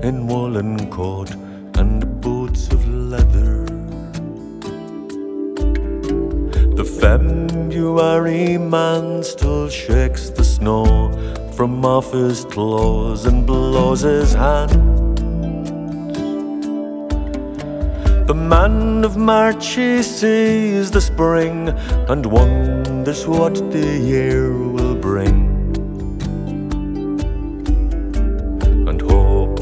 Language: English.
in woolen coat and boots of leather. The February man still shakes the snow from off his clothes and blows his hands. The man of March, he sees the spring and wonders what the year will bring.